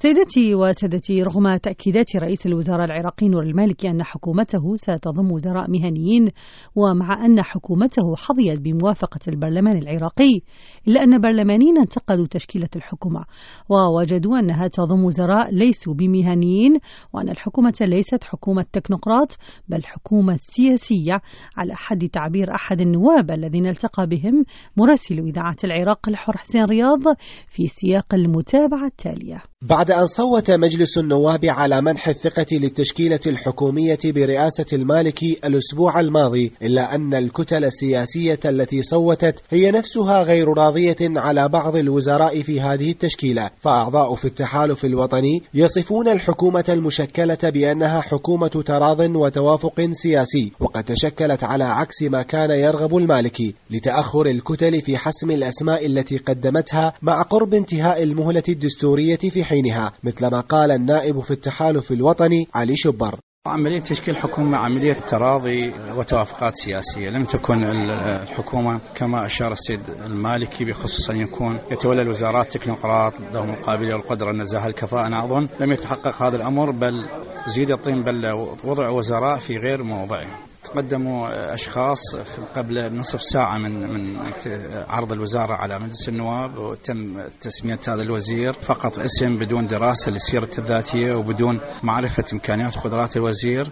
سيدتي وسادتي، رغم تأكيدات رئيس الوزراء العراقي نور المالكي أن حكومته ستضم وزراء مهنيين، ومع أن حكومته حظيت بموافقة البرلمان العراقي، إلا أن برلمانيين انتقدوا تشكيلة الحكومة ووجدوا أنها تضم وزراء ليسوا بمهنيين، وأن الحكومة ليست حكومة تكنوقراط بل حكومة سياسية، على حد تعبير أحد النواب الذين التقى بهم مراسل إذاعة العراق الحر حسين رياض في سياق المتابعة التالية. بعد أن صوت مجلس النواب على منح الثقة للتشكيلة الحكومية برئاسة المالكي الأسبوع الماضي، إلا أن الكتل السياسية التي صوتت هي نفسها غير راضية على بعض الوزراء في هذه التشكيلة. فأعضاء في التحالف الوطني يصفون الحكومة المشكلة بأنها حكومة تراض وتوافق سياسي، وقد تشكلت على عكس ما كان يرغب المالكي، لتأخر الكتل في حسم الأسماء التي قدمتها مع قرب انتهاء المهلة الدستورية في حينها، مثل ما قال النائب في التحالف الوطني علي شبر. عملية تشكيل حكومة عملية تراضي وتوافقات سياسية، لم تكن الحكومة كما أشار السيد المالكي بخصوص أن يكون يتولى الوزارات تكنوقراط لهم القابلية والقدرة النزاهة الكفاءة. أنا أظن لم يتحقق هذا الأمر، بل زيد الطين بلة، وضع وزراء في غير موضعهم. تقدموا أشخاص قبل نصف ساعة من عرض الوزارة على مجلس النواب، وتم تسمية هذا الوزير فقط اسم بدون دراسة لسيرته الذاتية وبدون معرفة إمكانيات وقدرات الوزير.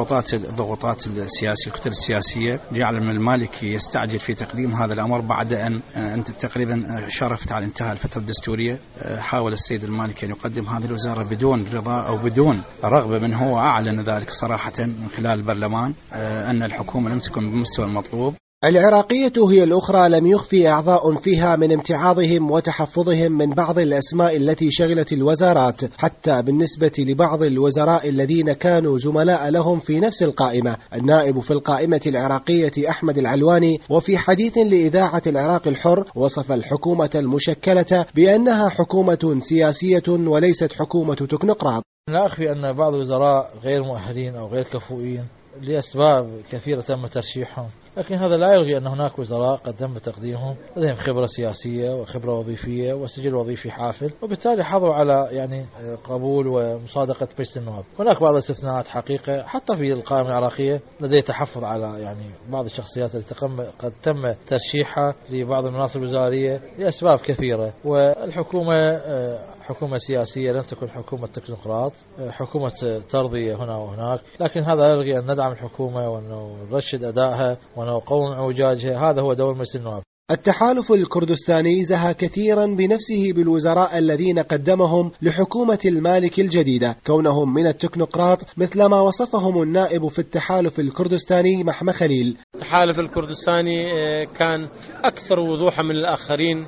ضغوطات السياسية، الكتل السياسية جعل من المالكي يستعجل في تقديم هذا الأمر بعد أن أنت تقريبا شرفت على انتهاء الفترة الدستورية. حاول السيد المالكي أن يقدم هذه الوزارة بدون رضا أو بدون رغبة منه، هو أعلن ذلك صراحة من خلال البرلمان أن الحكومة لم تكن بالمستوى المطلوب. العراقية هي الأخرى لم يخفي أعضاء فيها من امتعاضهم وتحفظهم من بعض الأسماء التي شغلت الوزارات، حتى بالنسبة لبعض الوزراء الذين كانوا زملاء لهم في نفس القائمة. النائب في القائمة العراقية أحمد العلواني، وفي حديث لإذاعة العراق الحر، وصف الحكومة المشكلة بأنها حكومة سياسية وليست حكومة تكنوقراط. لا أخفي أن بعض الوزراء غير مؤهلين أو غير كفؤين لأسباب كثيرة تم ترشيحهم، لكن هذا لا يلغي أن هناك وزراء قد تم تقديمهم لديهم خبرة سياسية وخبرة وظيفية وسجل وظيفي حافل، وبالتالي حظوا على قبول ومصادقة مجلس النواب. هناك بعض الاستثناءات حقيقة، حتى في القائمة العراقية لديه تحفظ على بعض الشخصيات التي قد تم ترشيحها لبعض المناصب الوزارية لأسباب كثيرة. والحكومة حكومة سياسية، لم تكن حكومة تكنوقراط، حكومة ترضية هنا وهناك، لكن هذا لا يلغي أن ندعم الحكومة وأن نرشد أدائها ونقوم اعوجاجها. هذا هو دور مجلس النواب. التحالف الكردستاني زهى كثيرا بنفسه بالوزراء الذين قدمهم لحكومة المالكي الجديدة، كونهم من التكنوقراط، مثل ما وصفهم النائب في التحالف الكردستاني محمد خليل. التحالف الكردستاني كان أكثر وضوحا من الآخرين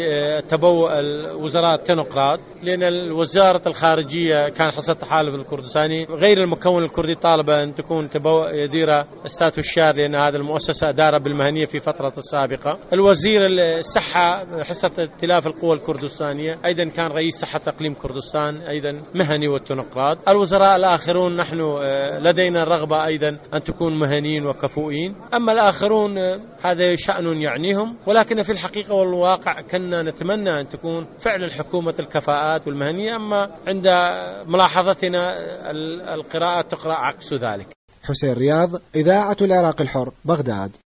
بتبوء الوزراء التكنوقراط، لأن وزارة الخارجية كان حصة التحالف الكردستاني غير المكون الكردي طالبة أن تكون يدير استاذ الشار، لأن هذا المؤسسة أدار بالمهنية في فترة السابقة. وزير الصحة حصة ائتلاف القوى الكردستانية أيضا كان رئيس صحة إقليم كردستان أيضا مهني والتكنوقراط. الوزراء الآخرون نحن لدينا الرغبة أيضا أن تكون مهنيين وكفؤين، أما الآخرون هذا شأن يعنيهم، ولكن في الحقيقة والواقع كنا نتمنى أن تكون فعلا حكومة الكفاءات والمهنية، أما عند ملاحظتنا القراءة تقرأ عكس ذلك. حسين رياض، إذاعة العراق الحر، بغداد.